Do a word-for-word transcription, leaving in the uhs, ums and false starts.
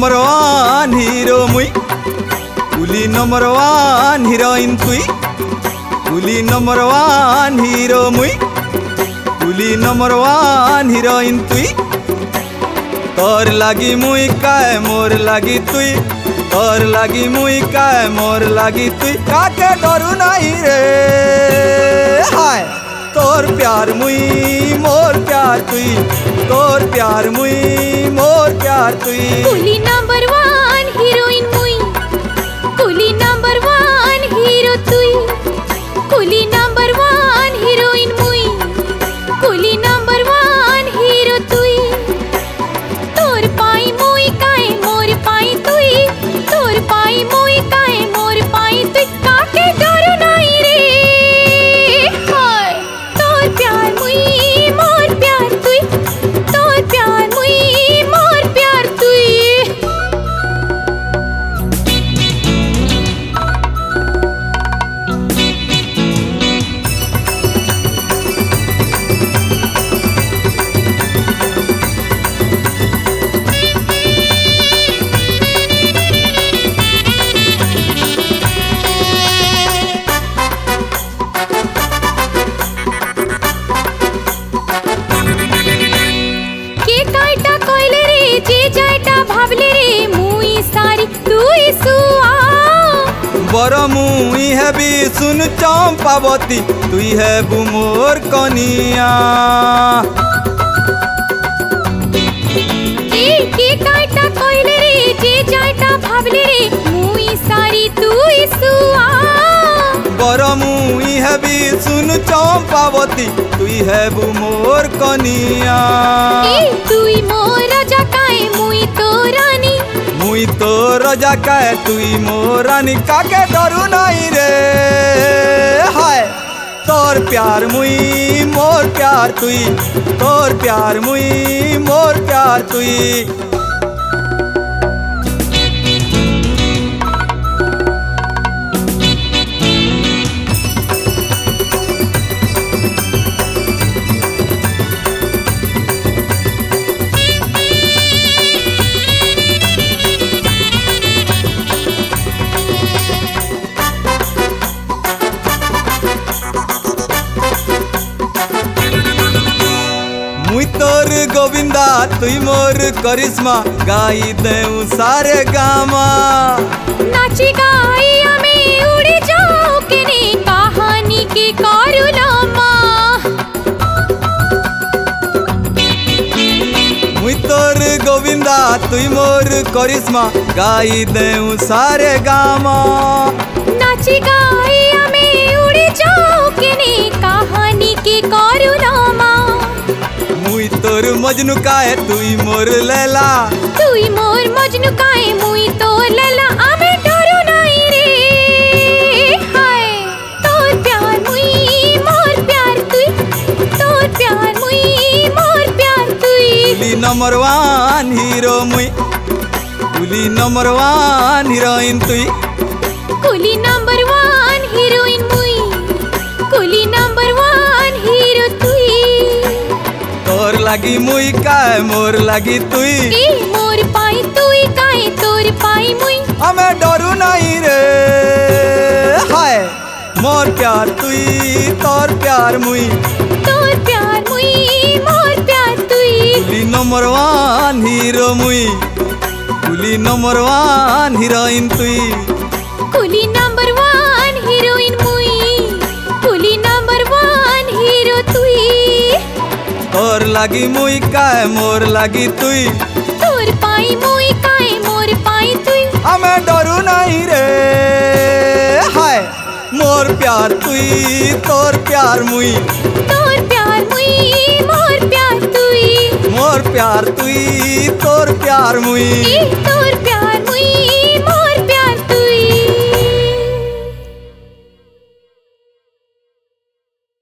number one हिरो मुई कुली number one heroine तुई कुली number one हिरो मुई कुली नंबर वन हिरोइन तुई तोर लागी मुई काय मोर लागी तुई तोर लागी मुई काय मोर लागी तुई काके डरू नहीं रे हाय तोर प्यार मुई मोर प्यार तुई तोर प्यार मुई मोर प्यार तुई कुली नंबर वन हीरोइन मुई कुली नंबर वन हीरो तुई कुली नंबर वन हीरोइन मुई कुली नंबर वन हीरो तुई तोर पाई मुई काय मोर पाई तुई तोर पाई मुई काय मोर पाई तुई काके डरू नहीं रे हाय तोर प्यार मुई मोर प्यार तुई तोर प्यार मुई मोर प्यार तुई के कायटा कइले रे जे जायटा भाबले रे मुई सारी तुई सुआ बर मुई हेबी सुन चंपावती तुई है बुमोर कनिया के के कायटा कइले रे जे जायटा भाबले रे मुई सारी तुई सुआ बर मुई हेबी सुन चंपावती तुई है बुमोर कनिया ए तुई मोर राजा काय मुई तो रानी मुई तो रजा काय तुई मोरानी काके डरू नहीं रे हाय तोर प्यार मुई मोर प्यार तुई तोर प्यार मुई मोर प्यार तुई मुई तोर गोविंदा तुई मोर करिश्मा गाई देऊ सारे गामा नाची गाई में उड़ जाओ के ने कहानी के कारुलामा मुई तोर गोविंदा तुई मोर करिश्मा गाई देऊ सारे गामा नाची गाई में उड़ जाओ के ने कहानी के कारुलामा मुई तोर मजनू काए तुई मोर लैला तुई मोर मजनू काय मुई तो लैला आमे डरू नहीं रे हाय तोर प्यार मुई मोर प्यार तुई तोर प्यार मुई मोर प्यार तुई कुली नंबर वन हीरो मुई कुली नंबर वन हीरोइन तुई कुली नंबर वन हीरोइन मुई कुली नंबर वन हीरो तुई तोर लागी मुई काय मोर लागी तुई ए मोर पाई तुई काय तोर पाई मुई हमें डरू नहीं रे हाय मोर प्यार तुई तोर प्यार मुई तोर प्यार मुई मोर प्यार तुई कुली नंबर वन हीरो मुई कुली नंबर वन हीरोइन तुई कुली नंबर वन हीरोइन मुई कुली नंबर वन हीरो तुई तोर लागी मुई काय मोर लागी तुई तोर पाई मुई काय मोर पाई तुई हमें डरू नहीं रे हाय मोर प्यार तुई तोर प्यार मुई तोर प्यार मुई मोर प्यार तुई मोर प्यार तुई तोर प्यार मुई ए